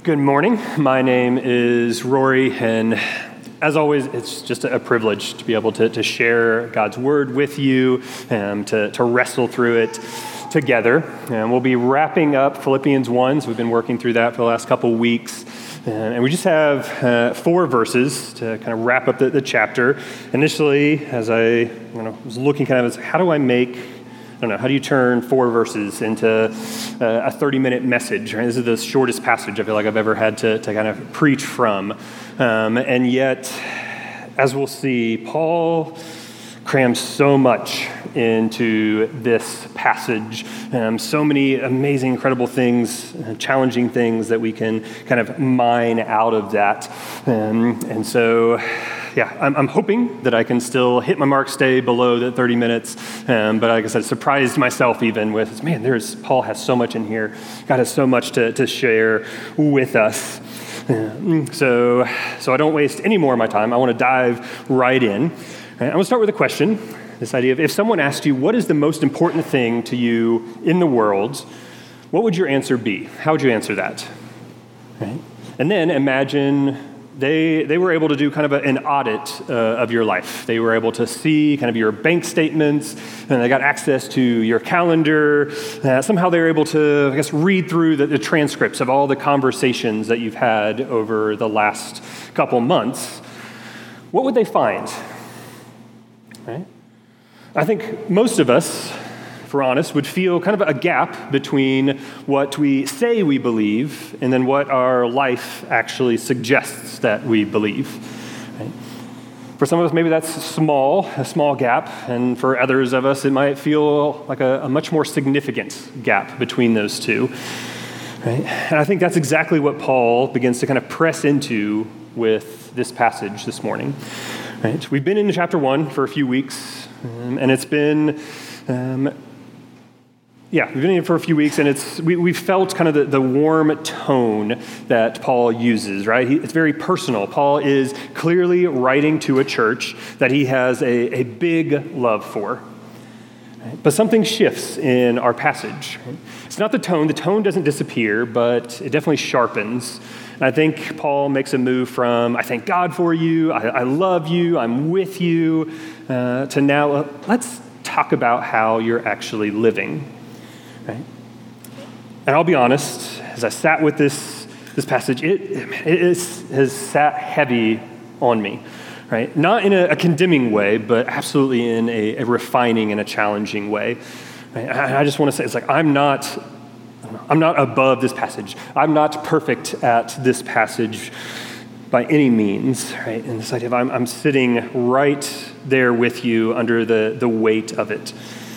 Good morning. My name is Rory, and as always, it's just a privilege to be able to share God's Word with you and to wrestle through it together. And we'll be wrapping up Philippians 1, so we've been working through that for the last couple weeks. And we just have 4 verses to kind of wrap up the chapter. Initially, as I was looking as how do I make how do you turn 4 verses into a 30-minute message, right? This is the shortest passage I feel like I've ever had to kind of preach from. And yet, as we'll see, Paul crams so much into this passage. So many amazing, incredible things, challenging things that we can kind of mine out of that. And so... I'm hoping that I can still hit my mark, stay below the 30 minutes. But like I said, surprised myself even with, Paul has so much in here. God has so much to share with us. So I don't waste any more of my time. I want to dive right in. I'm going to start with a question. This idea of if someone asked you, what is the most important thing to you in the world, what would your answer be? How would you answer that? Right? And then imagine... They were able to do kind of an audit of your life. They were able to see kind of your bank statements, and they got access to your calendar. Somehow they were able to, read through the transcripts of all the conversations that you've had over the last couple months. What would they find? Right? I think most of us, if we're honest, would feel kind of a gap between what we say we believe and then what our life actually suggests that we believe. Right? For some of us, maybe that's a small gap, and for others of us, it might feel like a much more significant gap between those two. Right? And I think that's exactly what Paul begins to kind of press into with this passage this morning. Right? We've been in chapter 1 for a few weeks, and it's been... we've been in it for a few weeks, and we've felt kind of the warm tone that Paul uses, right? It's very personal. Paul is clearly writing to a church that he has a big love for. Right? But something shifts in our passage. Right? It's not the tone. The tone doesn't disappear, but it definitely sharpens. And I think Paul makes a move from, I thank God for you, I love you, I'm with you, to now, let's talk about how you're actually living. Right? And I'll be honest, as I sat with this passage, it has sat heavy on me, right? Not in a condemning way, but absolutely in a refining and a challenging way. Right? I just want to say, it's like I'm not above this passage. I'm not perfect at this passage by any means, right? And this idea of I'm sitting right there with you under the weight of it.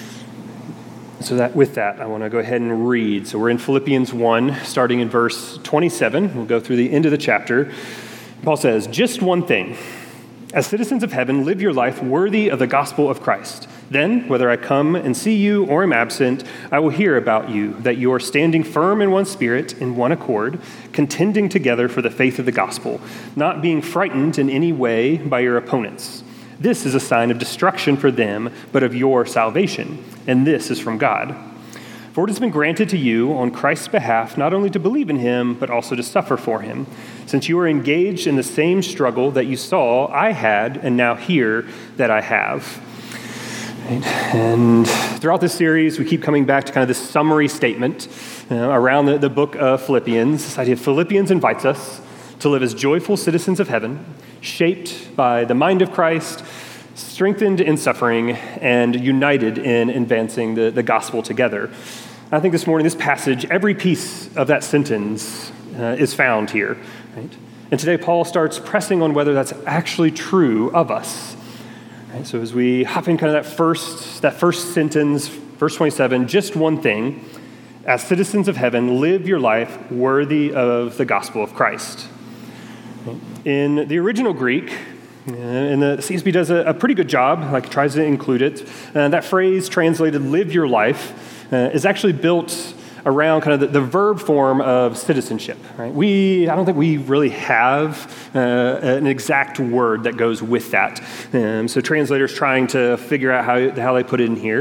So with that, I want to go ahead and read. So we're in Philippians 1, starting in verse 27. We'll go through the end of the chapter. Paul says, "Just one thing. As citizens of heaven, live your life worthy of the gospel of Christ. Then, whether I come and see you or am absent, I will hear about you, that you are standing firm in one spirit, in one accord, contending together for the faith of the gospel, not being frightened in any way by your opponents. This is a sign of destruction for them, but of your salvation, and this is from God. For it has been granted to you on Christ's behalf not only to believe in him, but also to suffer for him, since you are engaged in the same struggle that you saw I had and now hear that I have." Right? And throughout this series, we keep coming back to kind of this summary statement around the book of Philippians. This idea of Philippians invites us to live as joyful citizens of heaven, shaped by the mind of Christ, strengthened in suffering, and united in advancing the gospel together. I think this morning, this passage, every piece of that sentence is found here. Right? And today, Paul starts pressing on whether that's actually true of us. Right? So as we hop in kind of that first sentence, verse 27, just one thing, as citizens of heaven, live your life worthy of the gospel of Christ. In the original Greek, and the CSB does a pretty good job, tries to include it. That phrase translated "live your life" is actually built around kind of the verb form of citizenship. Right? I don't think we really have an exact word that goes with that. So translators trying to figure out how they put it in here.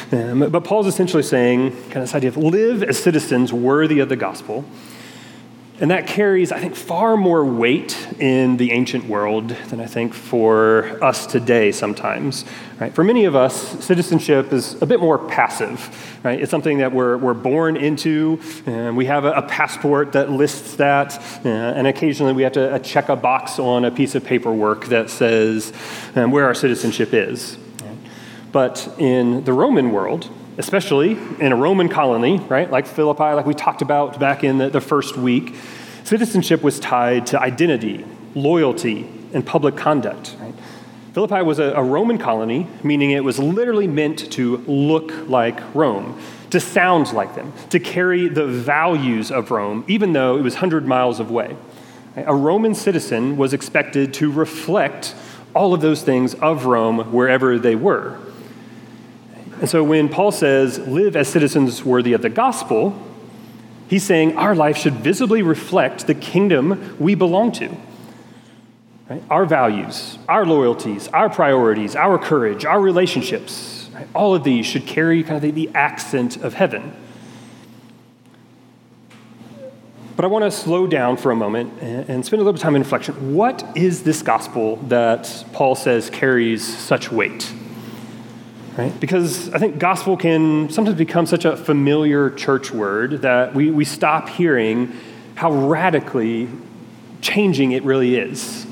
But Paul's essentially saying kind of this idea of live as citizens worthy of the gospel. And that carries, I think, far more weight in the ancient world than I think for us today sometimes. Right? For many of us, citizenship is a bit more passive. Right? It's something that we're born into, and we have a passport that lists that, and occasionally we have to check a box on a piece of paperwork that says where our citizenship is. Right? But in the Roman world, especially in a Roman colony, right, like Philippi, like we talked about back in the first week, citizenship was tied to identity, loyalty, and public conduct. Right? Philippi was a Roman colony, meaning it was literally meant to look like Rome, to sound like them, to carry the values of Rome, even though it was 100 miles away. Right? A Roman citizen was expected to reflect all of those things of Rome wherever they were. And so when Paul says, live as citizens worthy of the gospel, he's saying our life should visibly reflect the kingdom we belong to. Right? Our values, our loyalties, our priorities, our courage, our relationships, right? All of these should carry kind of the accent of heaven. But I want to slow down for a moment and spend a little time in reflection. What is this gospel that Paul says carries such weight? Right? Because I think gospel can sometimes become such a familiar church word that we stop hearing how radically changing it really is.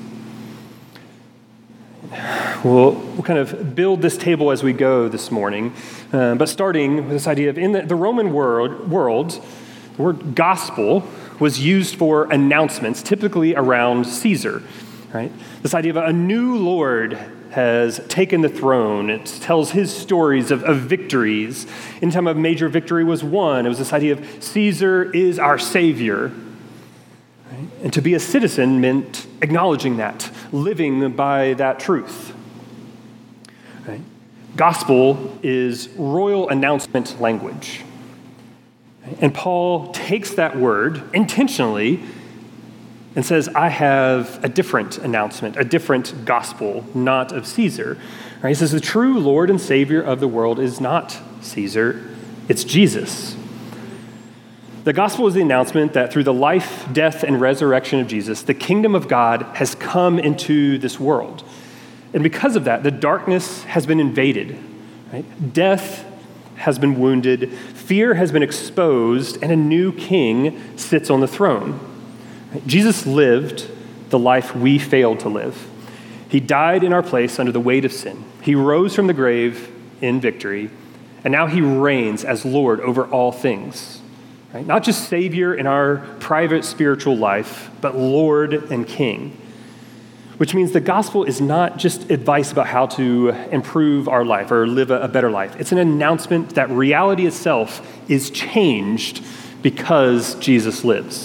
We'll kind of build this table as we go this morning, but starting with this idea of in the Roman world, the word gospel was used for announcements, typically around Caesar. Right? This idea of a new Lord has taken the throne. It tells his stories of victories. Anytime a major victory was won, it was this idea of Caesar is our savior. Right? And to be a citizen meant acknowledging that, living by that truth. Right? Gospel is royal announcement language. Right? And Paul takes that word intentionally and says, I have a different announcement, a different gospel, not of Caesar. Right? He says, the true Lord and Savior of the world is not Caesar, it's Jesus. The gospel is the announcement that through the life, death, and resurrection of Jesus, the kingdom of God has come into this world. And because of that, the darkness has been invaded. Right? Death has been wounded, fear has been exposed, and a new king sits on the throne. Jesus lived the life we failed to live. He died in our place under the weight of sin. He rose from the grave in victory, and now he reigns as Lord over all things. Right? Not just Savior in our private spiritual life, but Lord and King. Which means the gospel is not just advice about how to improve our life or live a better life. It's an announcement that reality itself is changed because Jesus lives.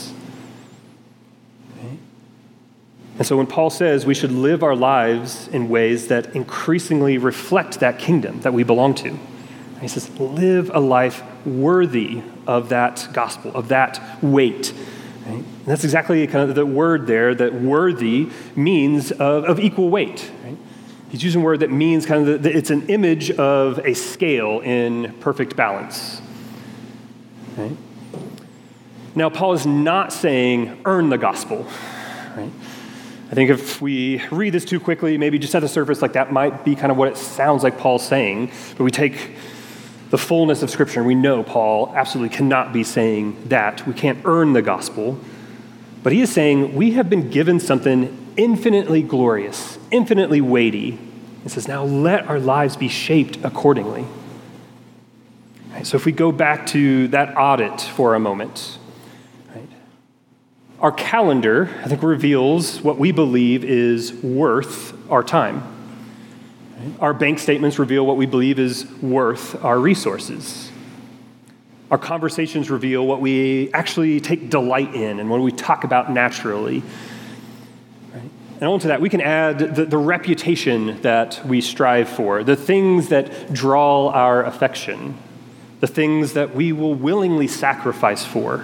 And so when Paul says we should live our lives in ways that increasingly reflect that kingdom that we belong to, he says, live a life worthy of that gospel, of that weight. Right? And that's exactly kind of the word there, that worthy means of equal weight. Right? He's using a word that means kind of it's an image of a scale in perfect balance. Right? Now, Paul is not saying earn the gospel. Right? I think if we read this too quickly, maybe just at the surface, like that might be kind of what it sounds like Paul's saying. But we take the fullness of Scripture, and we know Paul absolutely cannot be saying that. We can't earn the gospel. But he is saying we have been given something infinitely glorious, infinitely weighty. He says, now let our lives be shaped accordingly. Right, so if we go back to that audit for a moment, our calendar, I think, reveals what we believe is worth our time. Our bank statements reveal what we believe is worth our resources. Our conversations reveal what we actually take delight in and what we talk about naturally. And onto that, we can add the reputation that we strive for, the things that draw our affection, the things that we will willingly sacrifice for.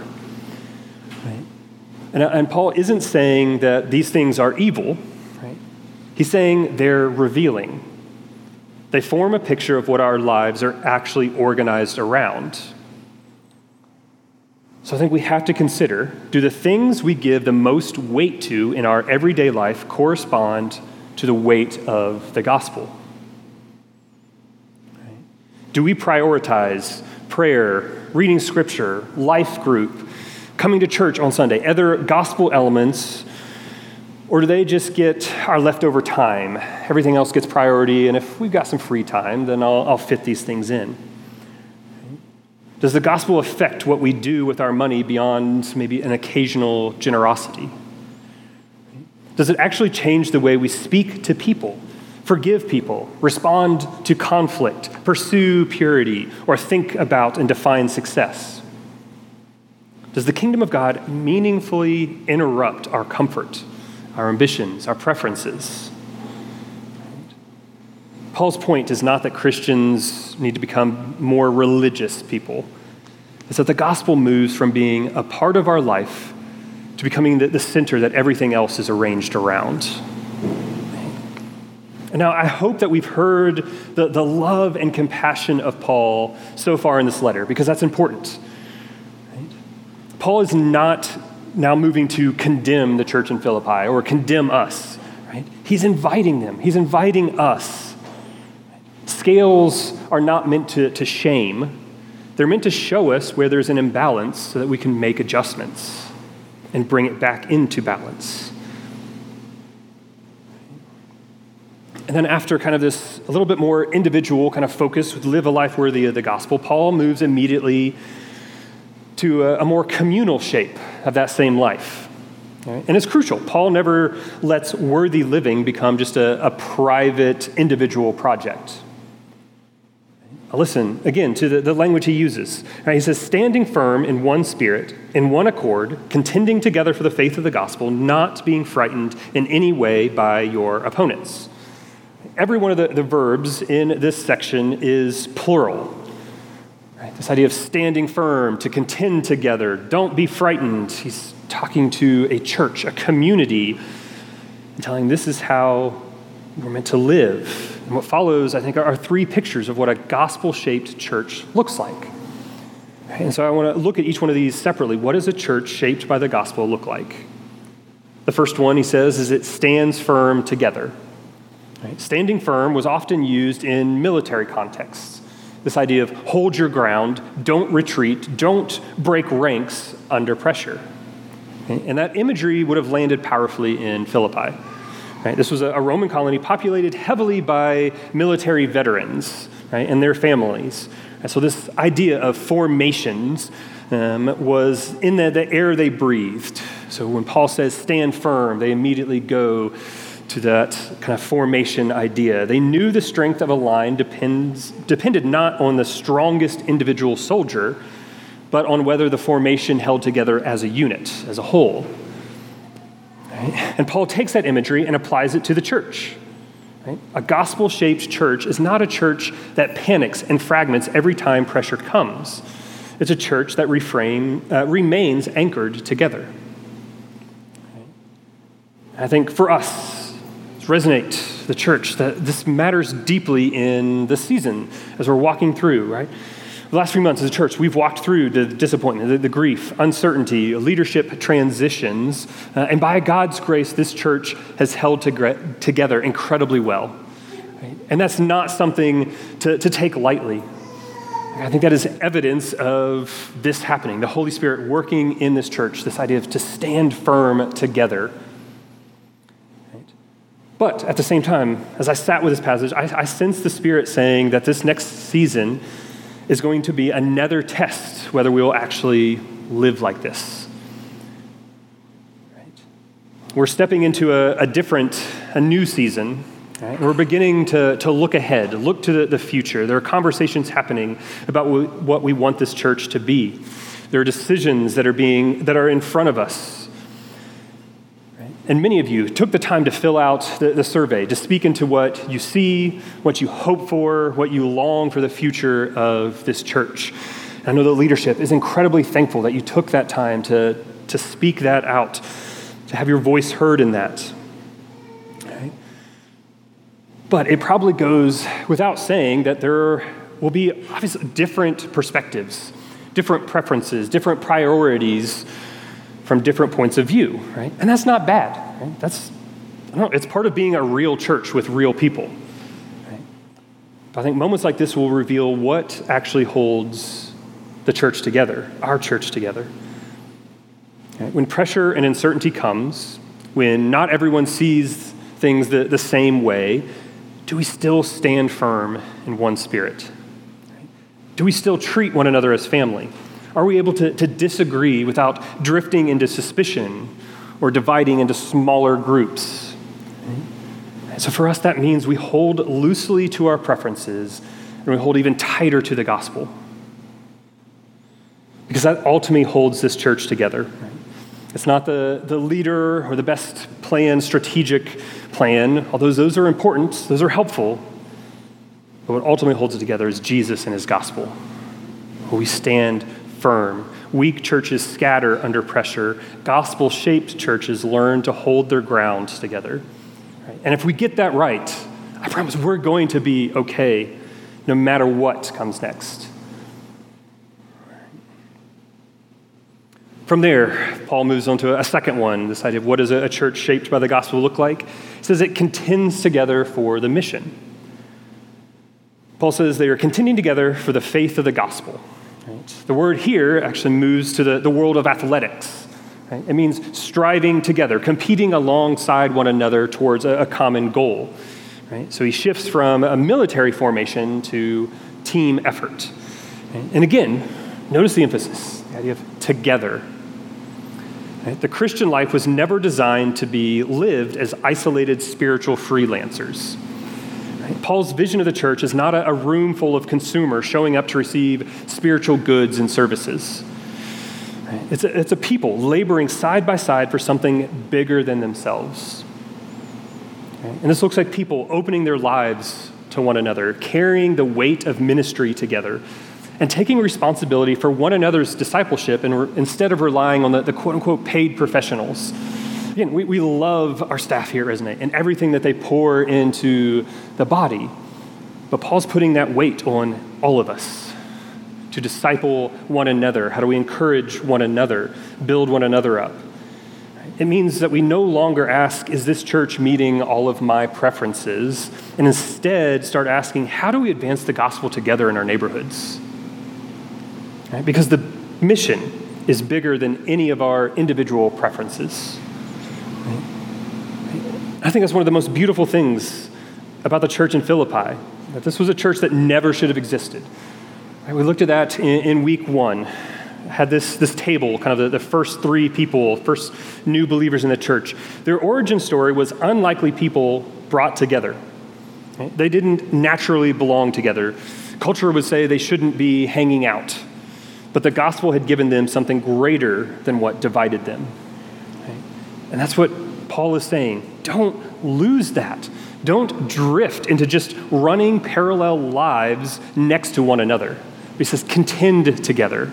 And Paul isn't saying that these things are evil. Right? He's saying they're revealing. They form a picture of what our lives are actually organized around. So I think we have to consider, do the things we give the most weight to in our everyday life correspond to the weight of the gospel? Right? Do we prioritize prayer, reading scripture, life group, coming to church on Sunday, other gospel elements, or do they just get our leftover time? Everything else gets priority, and if we've got some free time, then I'll fit these things in. Does the gospel affect what we do with our money beyond maybe an occasional generosity? Does it actually change the way we speak to people, forgive people, respond to conflict, pursue purity, or think about and define success? Does the kingdom of God meaningfully interrupt our comfort, our ambitions, our preferences? Paul's point is not that Christians need to become more religious people. It's that the gospel moves from being a part of our life to becoming the center that everything else is arranged around. And now I hope that we've heard the love and compassion of Paul so far in this letter, because that's important. Paul is not now moving to condemn the church in Philippi or condemn us. Right? He's inviting them. He's inviting us. Scales are not meant to shame. They're meant to show us where there's an imbalance so that we can make adjustments and bring it back into balance. And then after kind of this a little bit more individual kind of focus, live a life worthy of the gospel, Paul moves immediately to a more communal shape of that same life. Right? And it's crucial. Paul never lets worthy living become just a private individual project. Listen, again, to the language he uses. Right? He says, standing firm in one spirit, in one accord, contending together for the faith of the gospel, not being frightened in any way by your opponents. Every one of the verbs in this section is plural. Right? This idea of standing firm, to contend together, don't be frightened. He's talking to a church, a community, and telling this is how we're meant to live. And what follows, I think, are three pictures of what a gospel-shaped church looks like. And so I want to look at each one of these separately. What does a church shaped by the gospel look like? The first one, he says, is it stands firm together. Right? Standing firm was often used in military contexts. This idea of hold your ground, don't retreat, don't break ranks under pressure. And that imagery would have landed powerfully in Philippi. Right? This was a Roman colony populated heavily by military veterans, right, and their families. And so this idea of formations was in the air they breathed. So when Paul says stand firm, they immediately go to that kind of formation idea. They knew the strength of a line depended not on the strongest individual soldier, but on whether the formation held together as a unit, as a whole. And Paul takes that imagery and applies it to the church. Right? A gospel-shaped church is not a church that panics and fragments every time pressure comes. It's a church that remains anchored together. I think for us, resonate the church, that this matters deeply in the season as we're walking through, right? The last few months as a church, we've walked through the disappointment, the grief, uncertainty, leadership transitions, and by God's grace, this church has held together incredibly well. Right? And that's not something to take lightly. I think that is evidence of this happening, the Holy Spirit working in this church, this idea of to stand firm together. Right? But at the same time, as I sat with this passage, I sensed the Spirit saying that this next season is going to be another test whether we will actually live like this. Right? We're stepping into a new season. Right? We're beginning to look ahead, look to the future. There are conversations happening about what we want this church to be. There are decisions that are in front of us. And many of you took the time to fill out the survey, to speak into what you see, what you hope for, what you long for the future of this church. And I know the leadership is incredibly thankful that you took that time to speak that out, to have your voice heard in that. Okay? But it probably goes without saying that there will be obviously different perspectives, different preferences, different priorities from different points of view, right? And that's not bad, right? It's part of being a real church with real people, right? But I think moments like this will reveal what actually holds the church together, our church together. Okay? When pressure and uncertainty comes, when not everyone sees things the same way, do we still stand firm in one spirit? Do we still treat one another as family? Are we able to disagree without drifting into suspicion or dividing into smaller groups? So for us, that means we hold loosely to our preferences and we hold even tighter to the gospel. Because that ultimately holds this church together. It's not the leader or the best plan, strategic plan, although those are important, those are helpful. But what ultimately holds it together is Jesus and his gospel. Where we stand firm. Weak churches scatter under pressure. Gospel-shaped churches learn to hold their ground together. Right? And if we get that right, I promise we're going to be okay no matter what comes next. From there, Paul moves on to a second one, this idea of what does a church shaped by the gospel look like? He says it contends together for the mission. Paul says they are contending together for the faith of the gospel. Right? The word here actually moves to the world of athletics. Right? It means striving together, competing alongside one another towards a common goal. Right? So he shifts from a military formation to team effort. Right? And again, notice the emphasis, the idea of together. Right? The Christian life was never designed to be lived as isolated spiritual freelancers. Right? Paul's vision of the church is not a room full of consumers showing up to receive spiritual goods and services. Right? It's a people laboring side by side for something bigger than themselves. Right? And this looks like people opening their lives to one another, carrying the weight of ministry together, and taking responsibility for one another's discipleship instead of relying on the quote-unquote paid professionals. Again, we love our staff here at Resonate and everything that they pour into the body. But Paul's putting that weight on all of us to disciple one another. How do we encourage one another, build one another up? It means that we no longer ask, is this church meeting all of my preferences? And instead start asking, how do we advance the gospel together in our neighborhoods? Right? Because the mission is bigger than any of our individual preferences. Right? I think that's one of the most beautiful things about the church in Philippi, that this was a church that never should have existed. Right? We looked at that in week 1. Had this table, kind of the first 3 people, first new believers in the church. Their origin story was unlikely people brought together. Right? They didn't naturally belong together. Culture would say they shouldn't be hanging out. But the gospel had given them something greater than what divided them. Right? And that's what Paul is saying. Don't lose that. Don't drift into just running parallel lives next to one another. He says, contend together.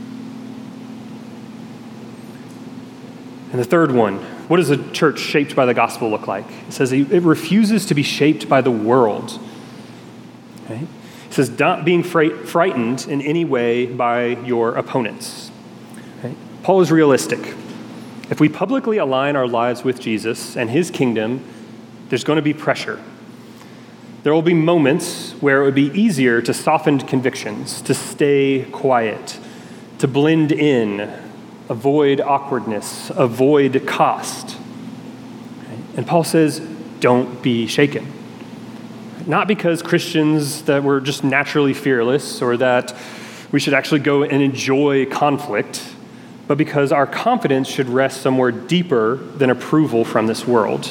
And the third one, what does a church shaped by the gospel look like? It says it refuses to be shaped by the world. Okay? It says, not being frightened in any way by your opponents. Okay? Paul is realistic. If we publicly align our lives with Jesus and his kingdom, there's going to be pressure. There will be moments where it would be easier to soften convictions, to stay quiet, to blend in, avoid awkwardness, avoid cost. Okay? And Paul says, don't be shaken. Not because Christians that we're just naturally fearless or that we should actually go and enjoy conflict, but because our confidence should rest somewhere deeper than approval from this world.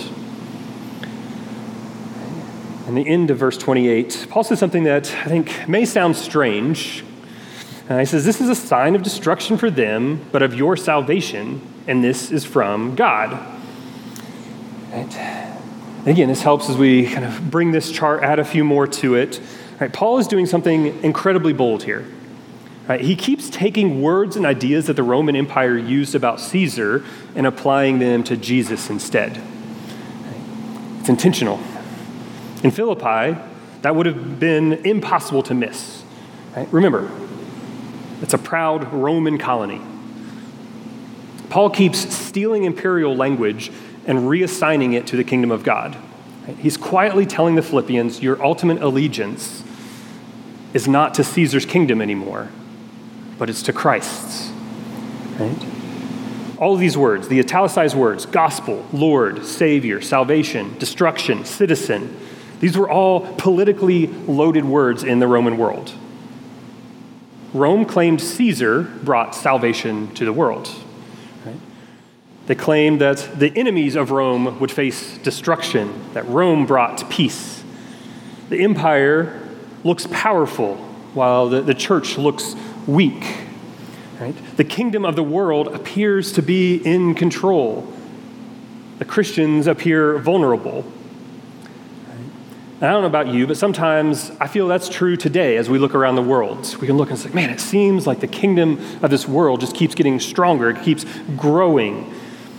In the end of verse 28, Paul says something that I think may sound strange. He says, this is a sign of destruction for them, but of your salvation, and this is from God. Right? Again, this helps as we kind of bring this chart, add a few more to it. Right? Paul is doing something incredibly bold here. Right? He keeps taking words and ideas that the Roman Empire used about Caesar and applying them to Jesus instead. Right? It's intentional. In Philippi, that would have been impossible to miss. Right? Remember, It's a proud Roman colony. Paul keeps stealing imperial language and reassigning it to the kingdom of God. He's quietly telling the Philippians, your ultimate allegiance is not to Caesar's kingdom anymore, but it's to Christ's. Right? All of these words, the italicized words, gospel, Lord, Savior, salvation, destruction, citizen, these were all politically loaded words in the Roman world. Rome claimed Caesar brought salvation to the world. Right? They claimed that the enemies of Rome would face destruction, that Rome brought peace. The empire looks powerful while the church looks weak. Right? The kingdom of the world appears to be in control. The Christians appear vulnerable. And I don't know about you, but sometimes I feel that's true today as we look around the world. We can look and say, man, it seems like the kingdom of this world just keeps getting stronger. It keeps growing.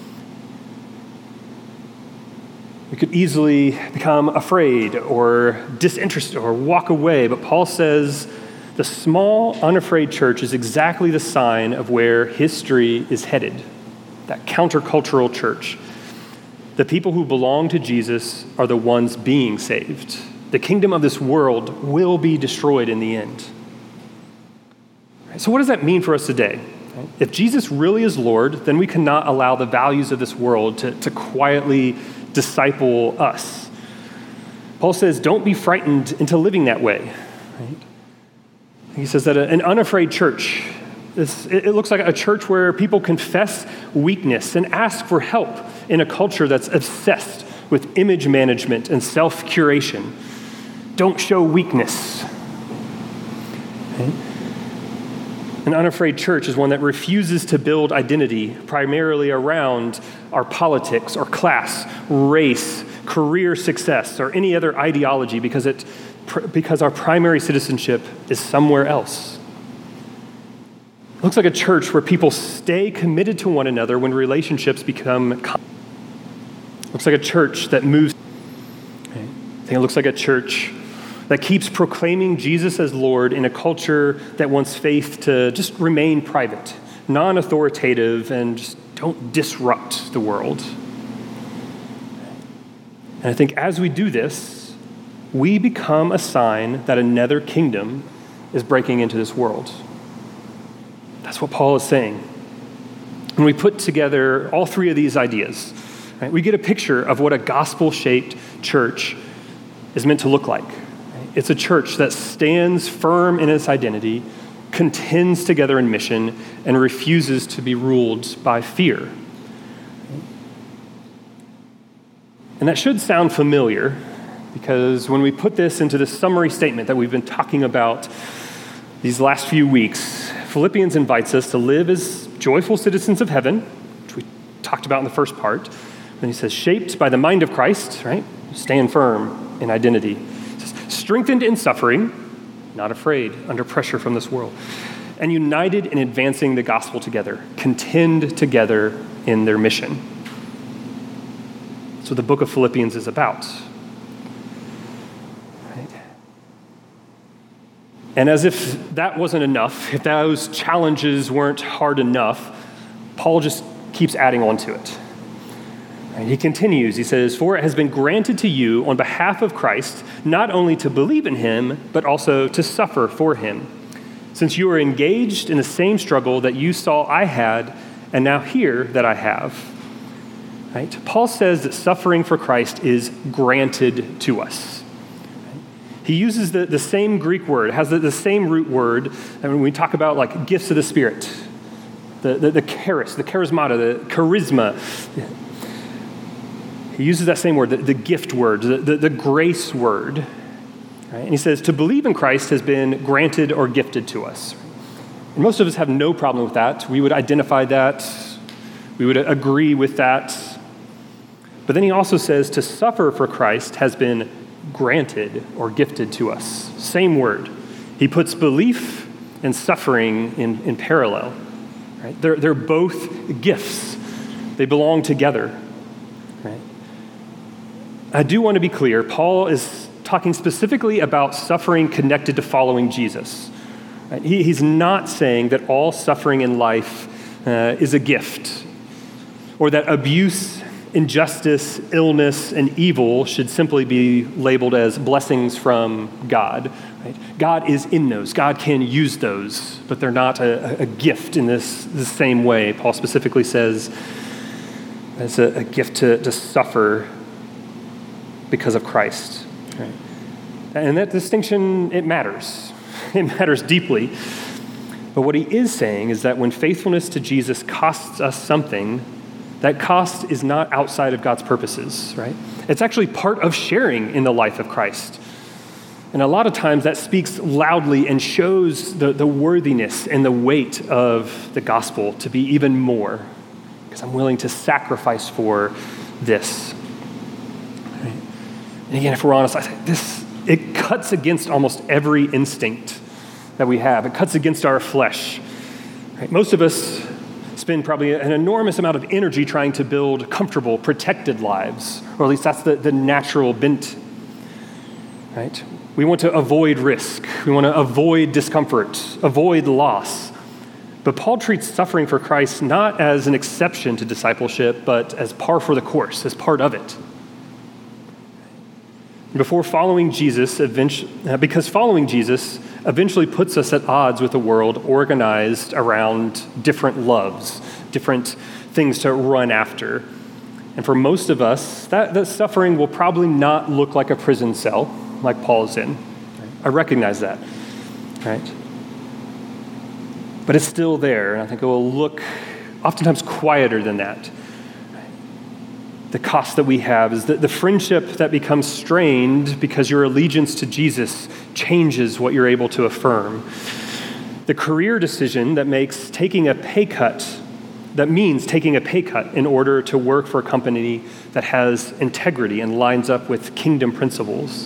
We could easily become afraid or disinterested or walk away, but Paul says the small, unafraid church is exactly the sign of where history is headed, that countercultural church. The people who belong to Jesus are the ones being saved. The kingdom of this world will be destroyed in the end. So what does that mean for us today? If Jesus really is Lord, then we cannot allow the values of this world to quietly disciple us. Paul says, don't be frightened into living that way. Right? He says that an unafraid church, it looks like a church where people confess weakness and ask for help in a culture that's obsessed with image management and self-curation. Don't show weakness. Okay? An unafraid church is one that refuses to build identity primarily around our politics or class, race, career success, or any other ideology because our primary citizenship is somewhere else. It looks like a church where people stay committed to one another when relationships become. It looks like a church that moves. I think it looks like a church that keeps proclaiming Jesus as Lord in a culture that wants faith to just remain private, non-authoritative, and just don't disrupt the world. And I think as we do this, we become a sign that another kingdom is breaking into this world. That's what Paul is saying. When we put together all three of these ideas, right, we get a picture of what a gospel-shaped church is meant to look like. It's a church that stands firm in its identity, contends together in mission, and refuses to be ruled by fear. And that should sound familiar, because when we put this into the summary statement that we've been talking about these last few weeks, Philippians invites us to live as joyful citizens of heaven, which we talked about in the first part. Then he says, shaped by the mind of Christ, right? Stand firm in identity. He says, strengthened in suffering, not afraid under pressure from this world, and united in advancing the gospel together, contend together in their mission. That's what the book of Philippians is about. And as if that wasn't enough, if those challenges weren't hard enough, Paul just keeps adding on to it. And he continues, he says, for it has been granted to you on behalf of Christ, not only to believe in him, but also to suffer for him, since you are engaged in the same struggle that you saw I had, and now hear that I have. Right? Paul says that suffering for Christ is granted to us. He uses the same Greek word, has the same root word, and when we talk about like gifts of the Spirit, the charis, the charismata, the charisma, he uses that same word, the gift word, the grace word. Right? And he says, to believe in Christ has been granted or gifted to us. And most of us have no problem with that. We would identify that. We would agree with that. But then he also says, to suffer for Christ has been granted or gifted to us. Same word. He puts belief and suffering in parallel. Right? They're both gifts. They belong together. Right? I do want to be clear. Paul is talking specifically about suffering connected to following Jesus. Right? He's not saying that all suffering in life is a gift, or that abuse, injustice, illness, and evil should simply be labeled as blessings from God. Right? God is in those. God can use those, but they're not a gift in this same way. Paul specifically says it's a gift to suffer because of Christ. Right? And that distinction, it matters. It matters deeply. But what he is saying is that when faithfulness to Jesus costs us something, that cost is not outside of God's purposes, right? It's actually part of sharing in the life of Christ. And a lot of times that speaks loudly and shows the worthiness and the weight of the gospel to be even more, because I'm willing to sacrifice for this. Right? And again, if we're honest, I think it cuts against almost every instinct that we have. It cuts against our flesh. Right? Most of us spend probably an enormous amount of energy trying to build comfortable, protected lives, or at least that's the natural bent. Right? We want to avoid risk. We want to avoid discomfort, avoid loss. But Paul treats suffering for Christ not as an exception to discipleship, but as par for the course, as part of it. Before following Jesus, because following Jesus eventually puts us at odds with a world organized around different loves, different things to run after. And for most of us, that suffering will probably not look like a prison cell like Paul's in. I recognize that, right? But it's still there, and I think it will look oftentimes quieter than that. The cost that we have is that the friendship that becomes strained because your allegiance to Jesus changes what you're able to affirm. The career decision that means taking a pay cut in order to work for a company that has integrity and lines up with kingdom principles.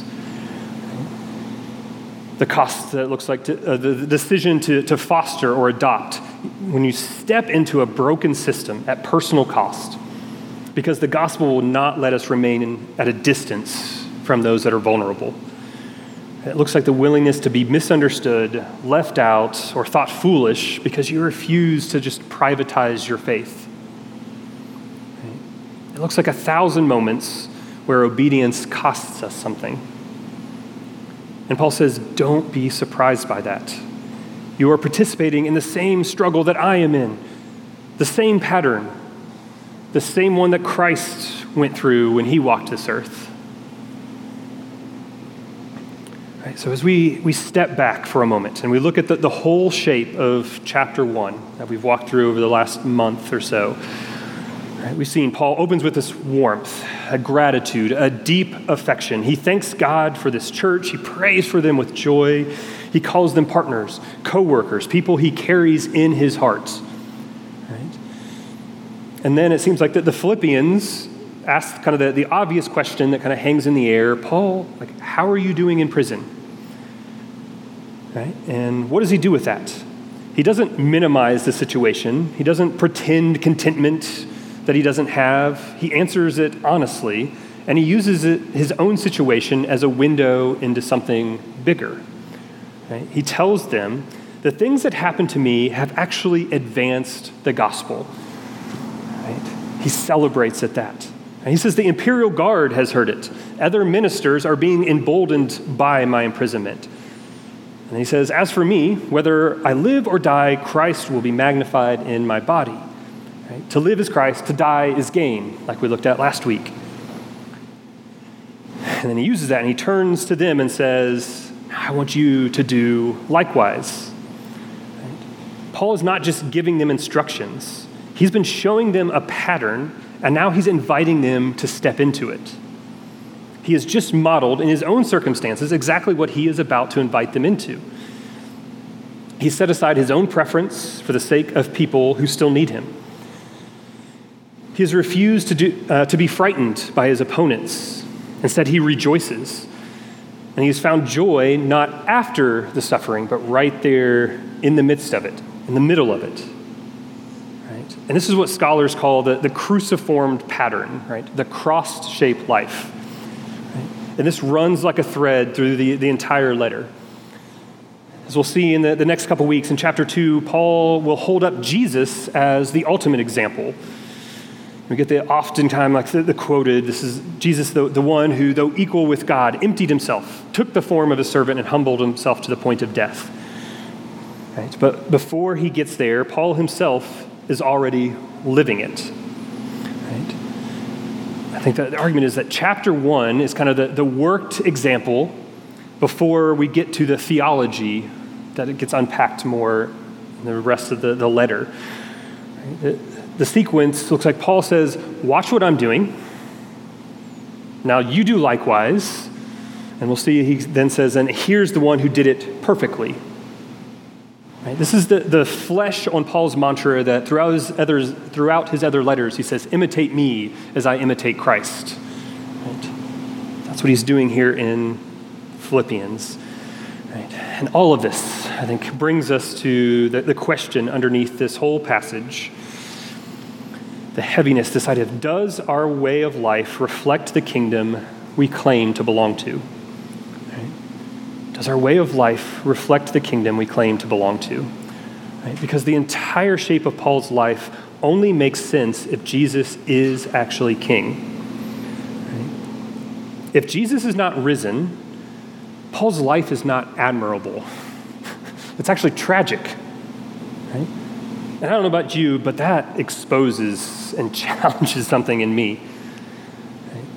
The cost that looks like the decision to foster or adopt when you step into a broken system at personal cost, because the gospel will not let us remain at a distance from those that are vulnerable. It looks like the willingness to be misunderstood, left out, or thought foolish because you refuse to just privatize your faith. It looks like 1,000 moments where obedience costs us something. And Paul says, don't be surprised by that. You are participating in the same struggle that I am in, the same pattern, the same one that Christ went through when he walked this earth. Right, so as we step back for a moment and we look at the whole shape of chapter 1 that we've walked through over the last month or so, right, we've seen Paul opens with this warmth, a gratitude, a deep affection. He thanks God for this church. He prays for them with joy. He calls them partners, co-workers, people he carries in his heart. And then it seems like that the Philippians ask kind of the obvious question that kind of hangs in the air. Paul, how are you doing in prison? Right? And what does he do with that? He doesn't minimize the situation. He doesn't pretend contentment that he doesn't have. He answers it honestly, and he uses his own situation as a window into something bigger. Right? He tells them, the things that happened to me have actually advanced the gospel. Right? He celebrates at that. And he says the imperial guard has heard it. Other ministers are being emboldened by my imprisonment. And he says, as for me, whether I live or die, Christ will be magnified in my body. Right? To live is Christ, to die is gain, like we looked at last week. And then he uses that and he turns to them and says, I want you to do likewise. Right? Paul is not just giving them instructions. He's been showing them a pattern, and now he's inviting them to step into it. He has just modeled in his own circumstances exactly what he is about to invite them into. He set aside his own preference for the sake of people who still need him. He has refused to be frightened by his opponents. Instead, he rejoices. And he has found joy not after the suffering, but right there in the midst of it, in the middle of it. Right? And this is what scholars call the cruciformed pattern, right? The cross-shaped life. Right? And this runs like a thread through the entire letter. As we'll see in the next couple weeks, in chapter 2, Paul will hold up Jesus as the ultimate example. We get the oftentimes, like the quoted, this is Jesus, the one who, though equal with God, emptied himself, took the form of a servant, and humbled himself to the point of death. Right? But before he gets there, Paul himself is already living it. Right? I think that the argument is that chapter 1 is kind of the worked example before we get to the theology that it gets unpacked more in the rest of the letter. Right? The sequence looks like Paul says, watch what I'm doing. Now you do likewise. And we'll see he then says, and here's the one who did it perfectly. Right? This is the flesh on Paul's mantra that throughout his other letters, he says, imitate me as I imitate Christ. Right? That's what he's doing here in Philippians. Right? And all of this, I think, brings us to the question underneath this whole passage. The heaviness, this idea of, does our way of life reflect the kingdom we claim to belong to? Right? Does our way of life reflect the kingdom we claim to belong to? Right? Because the entire shape of Paul's life only makes sense if Jesus is actually king. Right? If Jesus is not risen, Paul's life is not admirable. It's actually tragic. Right? And I don't know about you, but that exposes and challenges something in me. Right?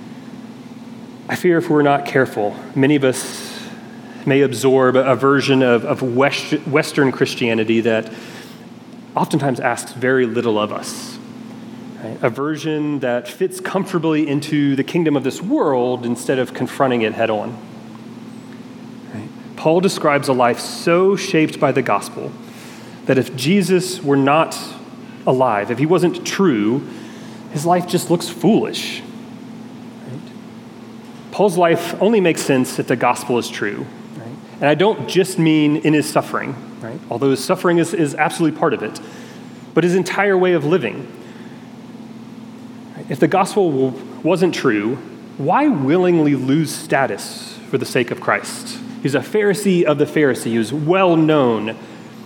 I fear if we're not careful, many of us may absorb a version of Western Christianity that oftentimes asks very little of us. Right? A version that fits comfortably into the kingdom of this world instead of confronting it head on. Right? Paul describes a life so shaped by the gospel that if Jesus were not alive, if he wasn't true, his life just looks foolish. Right? Paul's life only makes sense if the gospel is true. Right? And I don't just mean in his suffering, right? Although his suffering is absolutely part of it, but his entire way of living. Right? If the gospel wasn't true, why willingly lose status for the sake of Christ? He's a Pharisee of the Pharisee. He was well known.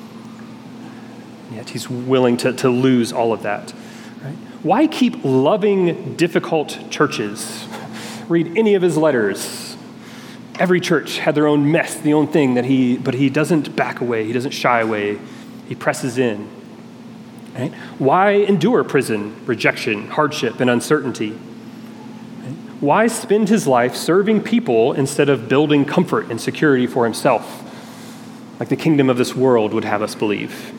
Yet he's willing to lose all of that. Right? Why keep loving difficult churches? Read any of his letters. Every church had their own mess, the own thing but he doesn't back away. He doesn't shy away. He presses in. Right? Why endure prison, rejection, hardship, and uncertainty? Right? Why spend his life serving people instead of building comfort and security for himself, like the kingdom of this world would have us believe?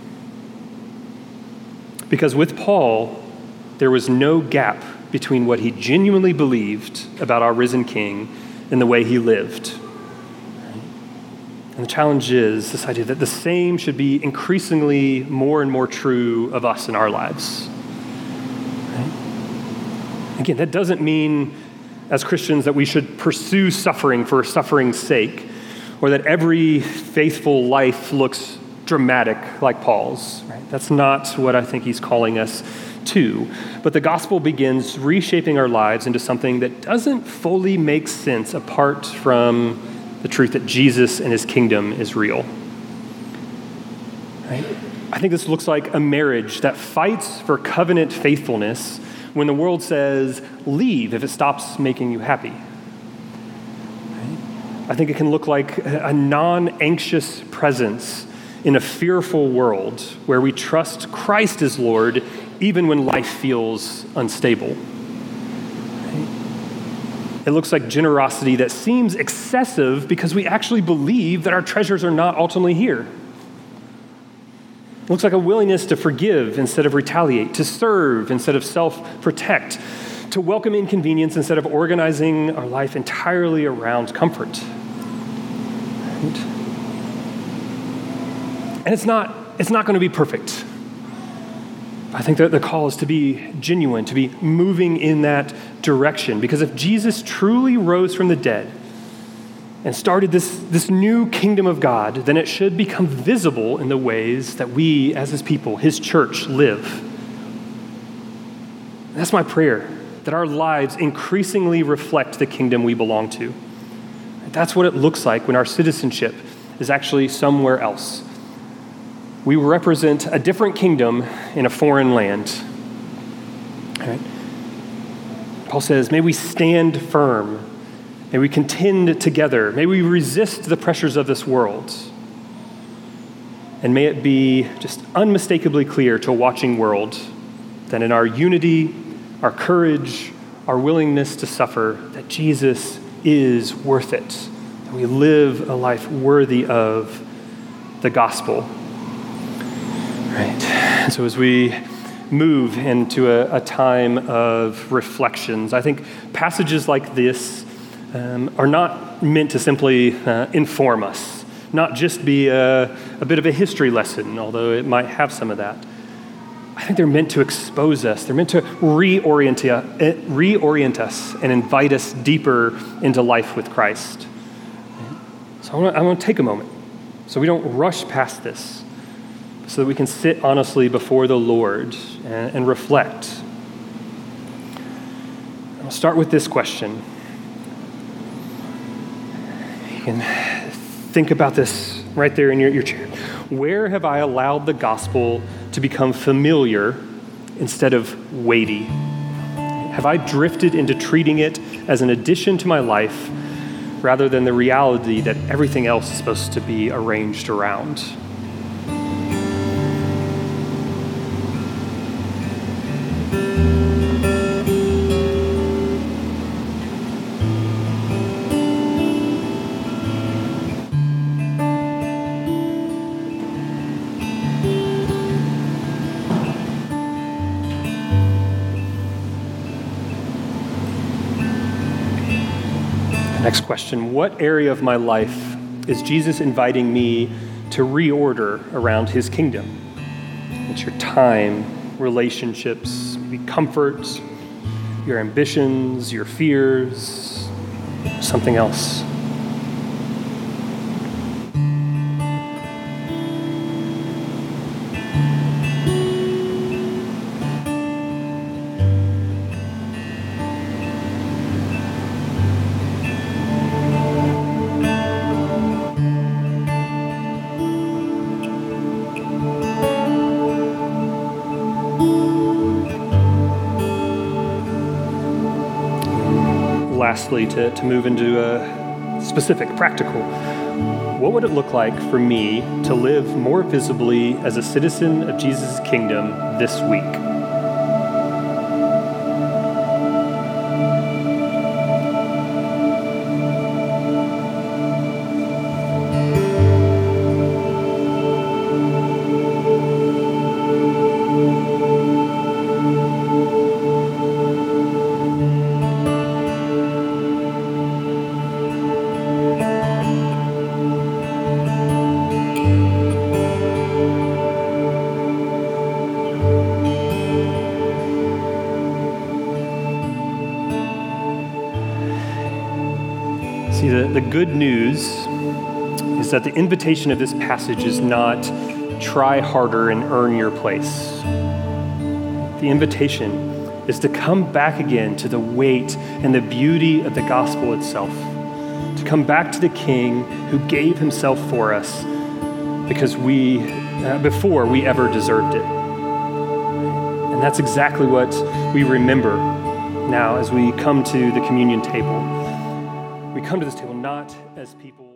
Because with Paul, there was no gap between what he genuinely believed about our risen King and the way he lived. And the challenge is this idea that the same should be increasingly more and more true of us in our lives. Right? Again, that doesn't mean as Christians that we should pursue suffering for suffering's sake, or that every faithful life looks dramatic like Paul's. Right? That's not what I think he's calling us to. But the gospel begins reshaping our lives into something that doesn't fully make sense apart from the truth that Jesus and his kingdom is real. Right? I think this looks like a marriage that fights for covenant faithfulness when the world says, leave if it stops making you happy. Right? I think it can look like a non-anxious presence in a fearful world where we trust Christ as Lord even when life feels unstable. Right? It looks like generosity that seems excessive because we actually believe that our treasures are not ultimately here. It looks like a willingness to forgive instead of retaliate, to serve instead of self-protect, to welcome inconvenience instead of organizing our life entirely around comfort. Right? And it's not going to be perfect. I think that the call is to be genuine, to be moving in that direction. Because if Jesus truly rose from the dead and started this new kingdom of God, then it should become visible in the ways that we, as his people, his church, live. And that's my prayer, that our lives increasingly reflect the kingdom we belong to. That's what it looks like when our citizenship is actually somewhere else. We represent a different kingdom in a foreign land. All right? Paul says, may we stand firm. May we contend together. May we resist the pressures of this world. And may it be just unmistakably clear to a watching world that in our unity, our courage, our willingness to suffer, that Jesus is worth it. That we live a life worthy of the gospel. Right. And so as we move into a time of reflections, I think passages like this are not meant to simply inform us, not just be a bit of a history lesson, although it might have some of that. I think they're meant to expose us. They're meant to reorient us and invite us deeper into life with Christ. So I want to take a moment so we don't rush past this, so that we can sit honestly before the Lord and reflect. I'll start with this question. You can think about this right there in your chair. Where have I allowed the gospel to become familiar instead of weighty? Have I drifted into treating it as an addition to my life rather than the reality that everything else is supposed to be arranged around? Next question, what area of my life is Jesus inviting me to reorder around his kingdom? It's your time, relationships, maybe comforts, your ambitions, your fears, something else. Lastly, to move into a specific, practical, what would it look like for me to live more visibly as a citizen of Jesus' kingdom this week? See, the good news is that the invitation of this passage is not try harder and earn your place. The invitation is to come back again to the weight and the beauty of the gospel itself, to come back to the King who gave himself for us because before we ever deserved it. And that's exactly what we remember now as we come to the communion table. We come to this table not as people